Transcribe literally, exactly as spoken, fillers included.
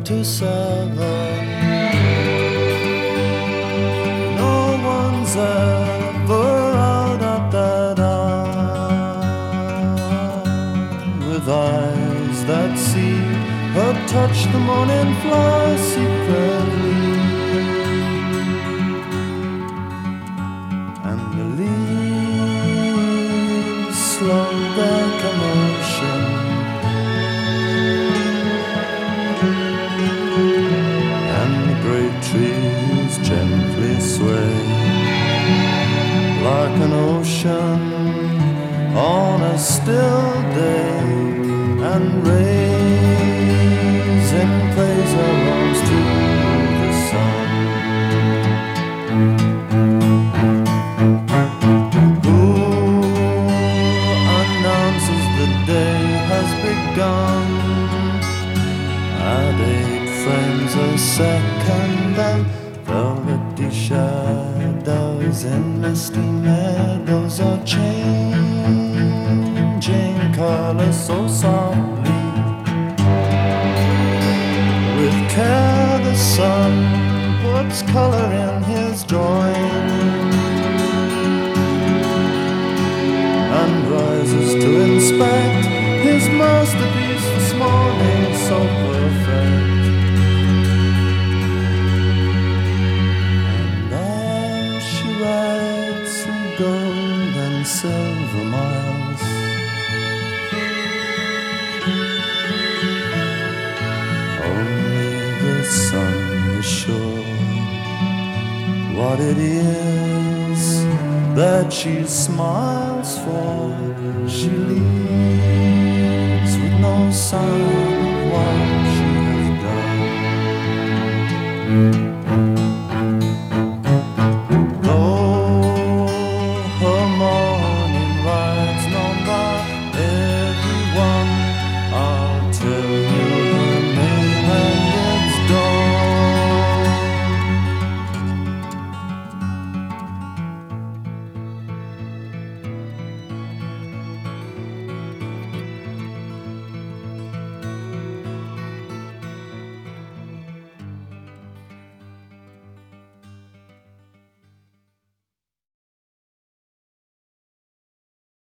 to serve her. No one's ever out at that hour with eyes that see her touch the morning flower secretly. And the leaves slow their commotion, and the great trees gently sway like an ocean on a still day, and raising praise arose to the sun. Who announces the day has begun at eight frames a second, and velvety shadows in misty meadows are changing color so softly. With care the sun puts color in his drawing and rises to inspect his masterpiece this morning so perfect. And as she rides through gold and silver miles, only the sun is sure what it is that she smiles for. She leaves with no sign